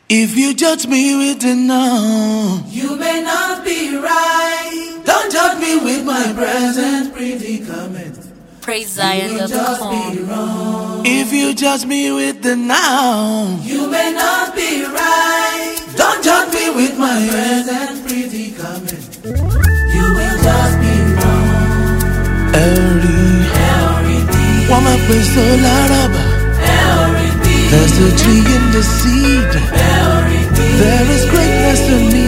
If you judge me with the now, you may not be right. Don't judge me with my present predicament. PraiseZion.com. If you judge me with the now, you may not be right. Don't judge me with my present predicament. You will just be wrong. One of my soul araba. There's a tree in the seed. There is greatness in me.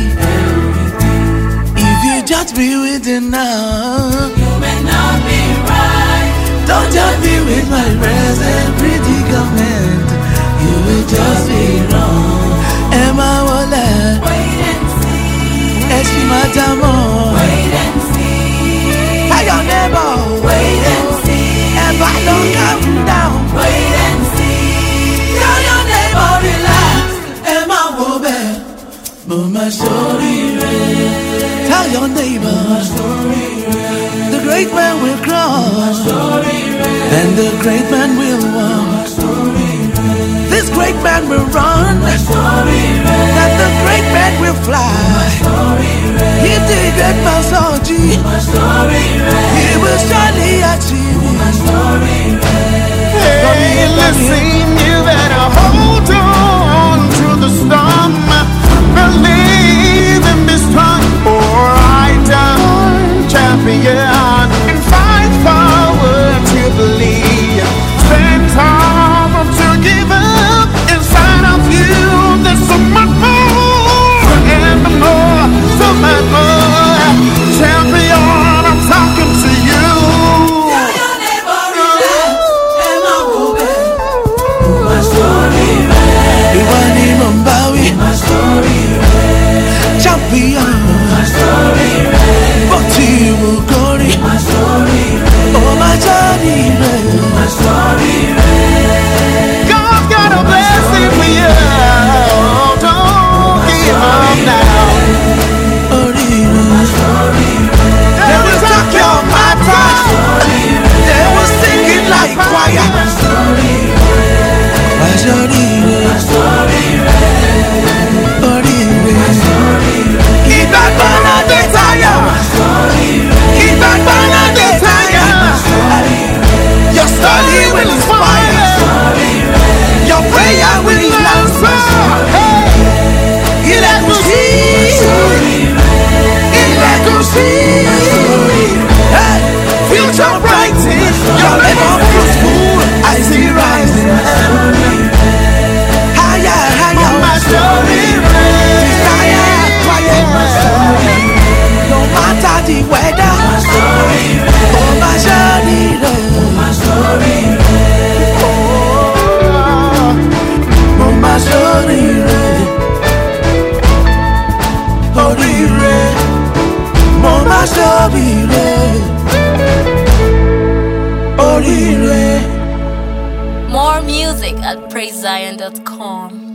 If you judge me with the now, you may not be right. don't judge me with my present predicament. You will just be wrong. Emma Wole, wait and see. Eshimatamo, wait and see. Tell your neighbor, wait and see. Emma don't come down, wait and see. Tell your neighbor relax. Emma Wole, Mama Story. Tell your neighbor, the great man will cross, and the great man will walk. This great man will run, that the great man will fly. He did get my soul, he will surely achieve. Hey, listen, you better hold on to the storm. Believe and be strong, or I down, champion, and fight forward to believe. Spend time to give up inside of you. There's so much more and more, so much more. Champion, I'm talking to you. Tell your neighbor relax. Emma Wole, my story red. Iwani Mumbawi, My story red. champion, My story red. Bokti Mugori, My story red. oh my journey, My story red. God's got a blessing for you. Don't give up now. They will talk your matter, they will sing it like choir. My story, keep that banner they tire, keep that banner they tire. Your story will inspire, your prayer will answer. Il est possible, hey, future brighting, your labor fruitful, I see rising. Higher, higher, My story desire, quiet. No matter the weather, oh my journey, oh my story, Mama story, More music at PraiseZion.com.